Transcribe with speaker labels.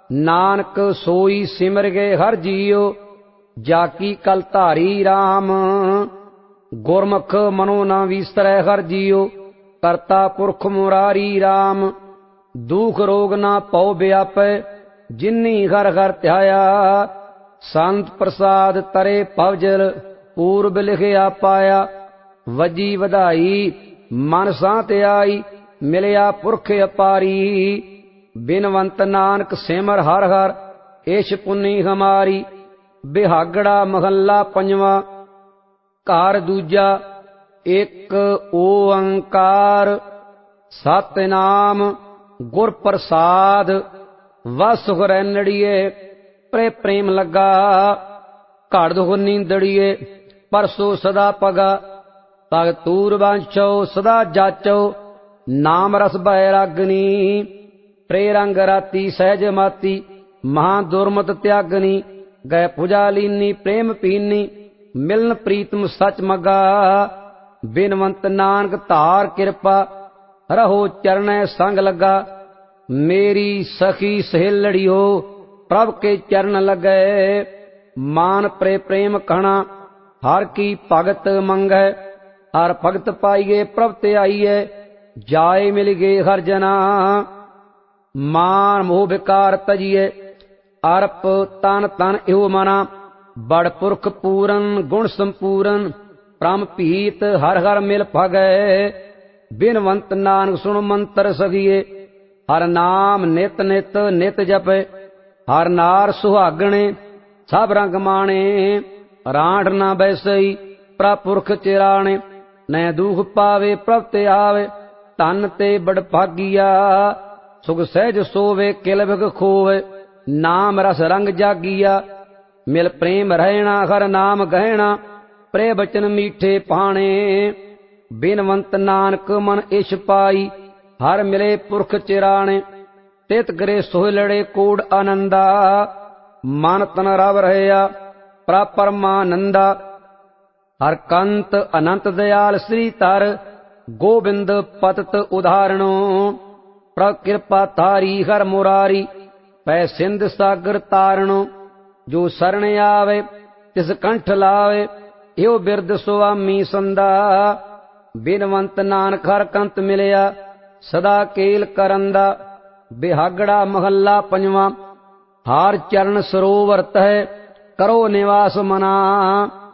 Speaker 1: नानक सोई सिमर गए हर जियो, जाकी कल धारी राम। गुरमुख मनो न विसरै हर जियो, करता पुरख मुरारी राम। दुख रोग न पौ व्यापै, जिन्नी घर घर ध्याया। संत प्रसाद तरे पवजल, पूर्व लिखिया पाया। वजी वधाई मन सांत आई, मिलिया पुरख अपारी। बिनवंत नानक सिमर हर हर, इश पुन्नी हमारी। बिहागड़ा महला पंजवा। घर दूजा। एक ओंकार सतनाम गुर प्रसाद। वस सुख रैनड़िए प्रे प्रेम लगा। घड़ दुख नींदड़िए परसो सदा पगा। तग तूर बांछो सदा जाचो, नाम रस बैरागनी। प्रेरंग राती सहज माती, महा दुर्मत त्यागनी। गए पूजा लीनी प्रेम पीनी, मिलन प्रीतम सच मगा। बिनवंत नानक धार कृपा, रहो चरणै संग लगा। मेरी सखी सहेलड़ी हो, प्रभ के चरण लगे। मान प्रे प्रेम कहना, हर की भगत मंगै। हर भगत पाइए प्रभ ते आइए, जाए मिल गए हर जना। मान मोह विकार तजिए, अर्प तन तन इहो मना। बड़ पुरख पूरन गुण संपूरन, परम पीत हर हर मिल भगै। बिनवंत नानक सुन मंत्र सगिए, हर नाम नित नित नित जपे। हर नार सुहागणे सब रंग माणे, रांठ ना बैसई प्रभ पुरख चिराणे। नै दुख पावे प्रभ ते आवे, धन ते बड़ भागिया। सुख सहज सोवे किल बिग खोवे, नाम रस रंग जागिया। मिल प्रेम रहना हर नाम गहना, प्रे बचन मीठे पाणे। बिनवंत नानक मन इश पाई, हर मिले पुरख चिराणे। तित करे सोहलड़े कोड आनंदा, मन तन रव रहया प्रभ परमानंदा। हर कंत अनंत दयाल श्री तर, गोविंद पतत उदाहरणो। प्रभ कृपा तारी हर मुरारी, पै सिंध सागर तारणो। जो शरण आवे तिस कंठ लावे, यो बिरद सुआमी संदा। बिनवंत नानक हर कंत मिलिया, सदा केल करंदा। बिहागड़ा महला पंजवा। हार चरण सरोवर तह, करो निवास मना।